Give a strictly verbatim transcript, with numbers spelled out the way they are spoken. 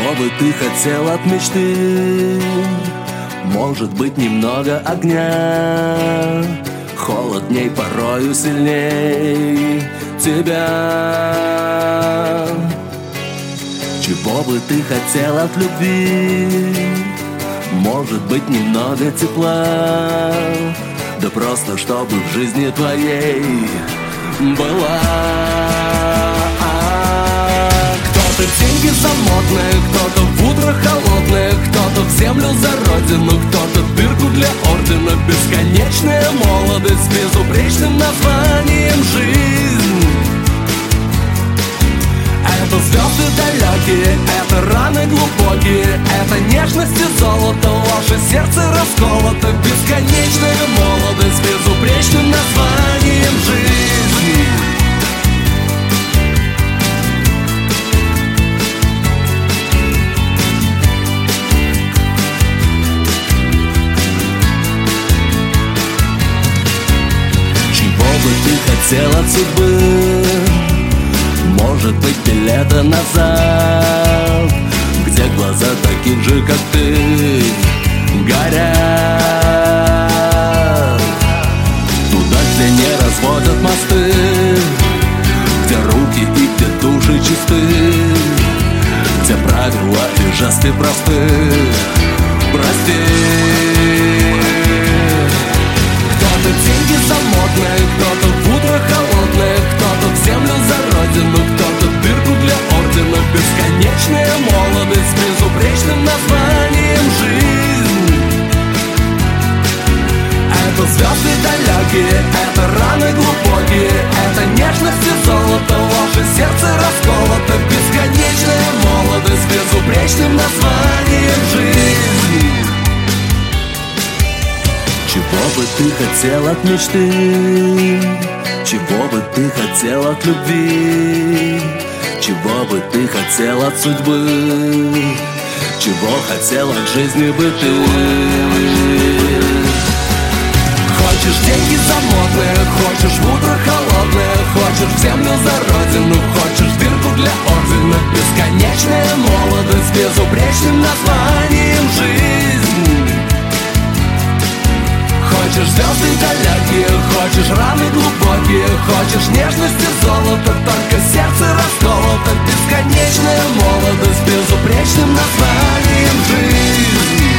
Чего бы ты хотел от мечты? Может быть, немного огня. Холод в ней порою сильней тебя. Чего бы ты хотел от любви? Может быть, немного тепла. Да просто чтобы в жизни твоей была. Кто-то деньги замотные, кто-то в утро холодные, кто-то в землю за родину, кто-то дырку для ордена. Бесконечная молодость с безупречным названием жизнь. Это звезды далекие, это раны глубокие, это нежность и золото, ложь и сердце расколото. Бесконечная молодость с безупречным названием жизни. Чего бы ты хотел от судьбы? Может быть, билета назад, где глаза таких же, как ты, горят. Туда, где не разводят мосты, где руки и где души чисты, где правила и жесты просты. Прости. Кто-то деньги замотные, кто-то в утро холодные, кто-то в землю за родину, кто-то дырку для ордена. Бесконечная молодость с безупречным названием жизнь. Это звезды далекие, это раны глубокие, это нежность и золото, ложь и сердце расколото. Бесконечная молодость с безупречным названием жизнь. Чего бы ты хотел от мечты? Чего бы ты хотел от любви? Чего бы ты хотел от судьбы? Чего хотел от жизни бы ты? Хочешь деньги замотные, хочешь в утро холодное, хочешь в землю за родину, хочешь дырку для ордена. Бесконечная молодость с безупречным названием жизнь. Хочешь звезды далекие, хочешь раны глубокие, хочешь нежность и золото, только сердце расколото. Бесконечная молодость с безупречным названием жизнь.